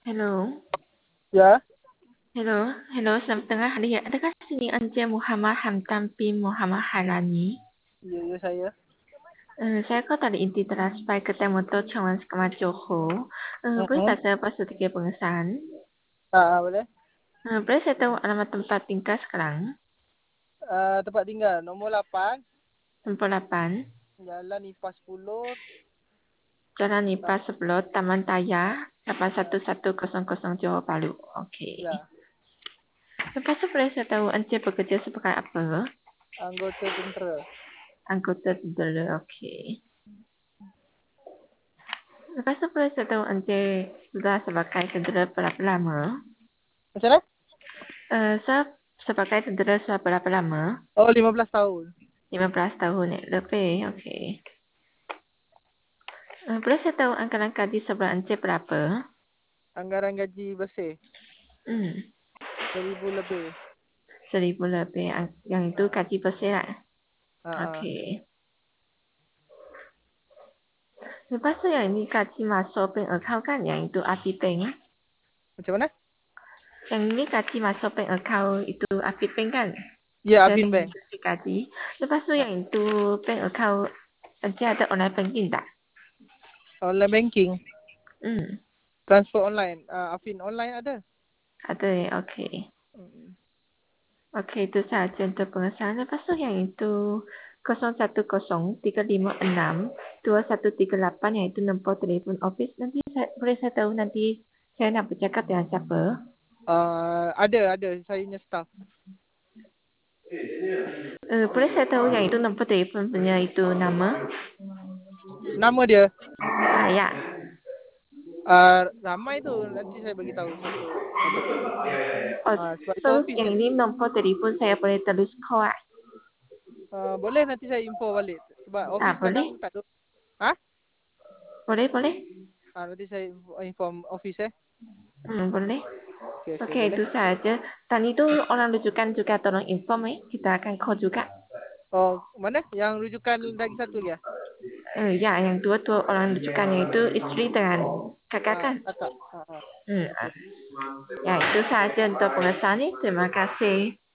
Hello. Ya, Hello. Hello, selamat tengah hari. Adakah sini Encik Muhammad Hamdan bin Muhammad Harani? ya saya. Saya kau tadi inti transfer ke Temoto Cawan Sekama Johor. Boleh Mm-mm. tak saya pasal tiga pengesahan? Boleh. Boleh saya tahu alamat tempat tinggal sekarang? Tempat tinggal nombor 8, Nombor 8, Jalan IPA 10. Jalan Nipah 10, Taman Taya, 81100 Johor Bahru. Okey. Ya, Lepas tu boleh saya tahu Encik bekerja sebagai apa? anggota tentera. Anggota tentera. Okey. Lepas tu boleh saya tahu Encik sudah sebagai tentera berapa lama? Macam mana? Saya sebagai tentera sudah berapa lama? Oh, 15 tahun. 15 tahun lebih. Okey. Boleh saya tahu anggaran gaji sebulan Encik berapa? Anggaran gaji bersih 1,000 lebih. 1,000 lebih. Yang itu gaji bersih lah. Ha ah. Okey. Lepas tu yang ini gaji masuk bank account kan? Yang itu Afibank. Macam mana? Yang ini gaji masuk bank account itu Afibank kan? Ya, Saya Afin tengok Bank. gaji. Lepas tu yang itu bank account Encik ada online banking tak? Online banking, Hmm. transfer online. Afin online ada. Ada ya. Okey. Mm. Okey, itu sahaja untuk pengesahan. Lepas tu yang itu 0103562138 yang itu nombor telefon office. Nanti boleh saya tahu nanti saya nak bercakap dengan siapa? Ada. Saya punya staff. Boleh saya tahu yang itu nombor telefon punya itu nama? Nama dia. Ya. Ramai tu. Nanti saya bagi tahu siapa ada. Oh, Sebab itu so office yang je. ini nombor telefon saya boleh terus call ah? Boleh nanti saya info balik. Sebab office Boleh? kadang tak ada. Ha? Boleh. Nanti saya inform office Boleh. Okay, Okey, boleh. itu sahaja. Dan itu orang rujukan juga tolong inform kita akan call juga. Oh, mana? Yang rujukan lagi satu lagi ya? Ya, yang dua orang rujukannya itu isteri dengan kakak kan? Kakak. Ya, itu sahaja untuk pengesahan ni. Terima kasih.